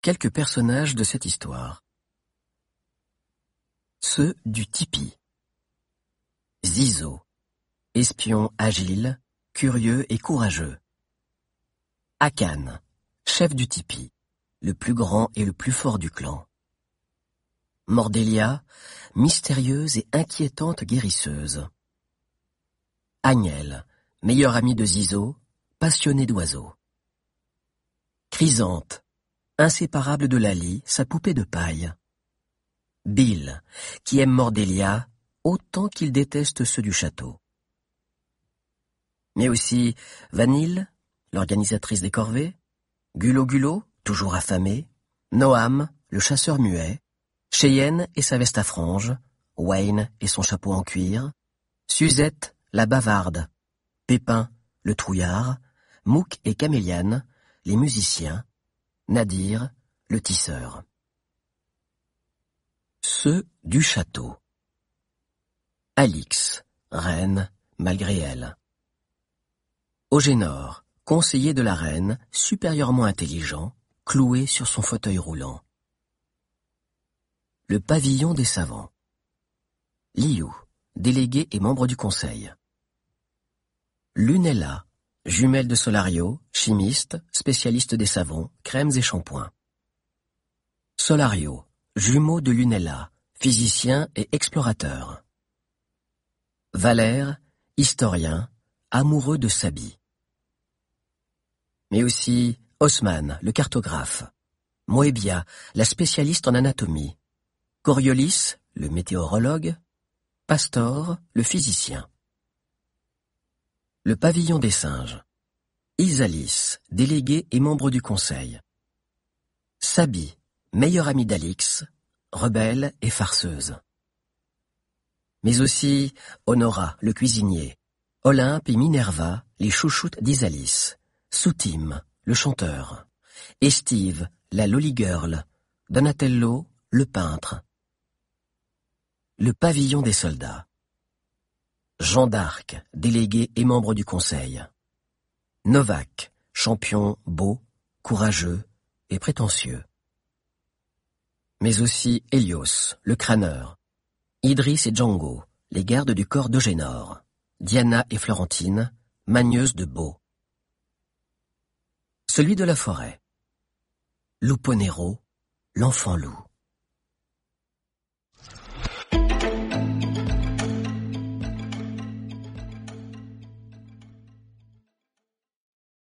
quelques personnages de cette histoire. Ceux du tipi. Zizo, espion agile, curieux et courageux. Akan, chef du tipi, le plus grand et le plus fort du clan. Mordelia, mystérieuse et inquiétante guérisseuse. Agnel, meilleur ami de Zizo, passionné d'oiseaux. Chrysanthe, inséparable de Lali, sa poupée de paille. Bill, qui aime Mordelia autant qu'il déteste ceux du château. Mais aussi Vanille, l'organisatrice des corvées, Gulo, toujours affamé, Noam, le chasseur muet, Cheyenne et sa veste à franges, Wayne et son chapeau en cuir, Suzette, la bavarde, Pépin, le trouillard, Mouk et Caméliane, les musiciens, Nadir, le tisseur. Ceux du château. Alix, reine, malgré elle. Ogénor, conseiller de la reine, supérieurement intelligent, cloué sur son fauteuil roulant. Le pavillon des savants. Liu, délégué et membre du conseil. Lunella, jumelle de Solario, chimiste, spécialiste des savons, crèmes et shampoings. Solario, jumeau de Lunella, physicien et explorateur. Valère, historien, amoureux de Sabi. Mais aussi Osman, le cartographe. Moébia, la spécialiste en anatomie. Coriolis, le météorologue. Pastor, le physicien. Le pavillon des singes. Isalis, délégué et membre du conseil. Sabi, meilleure amie d'Alix, rebelle et farceuse. Mais aussi Honora, le cuisinier. Olympe et Minerva, les chouchoutes d'Isalis. Soutim, le chanteur. Estive, la lolly girl. Donatello, le peintre. Le pavillon des soldats. Jean d'Arc, délégué et membre du conseil. Novak, champion beau, courageux et prétentieux. Mais aussi Hélios, le crâneur. Idriss et Django, les gardes du corps d'Ogénor. Diana et Florentine, manieuses de beau. Celui de la forêt. Luponero, l'enfant loup.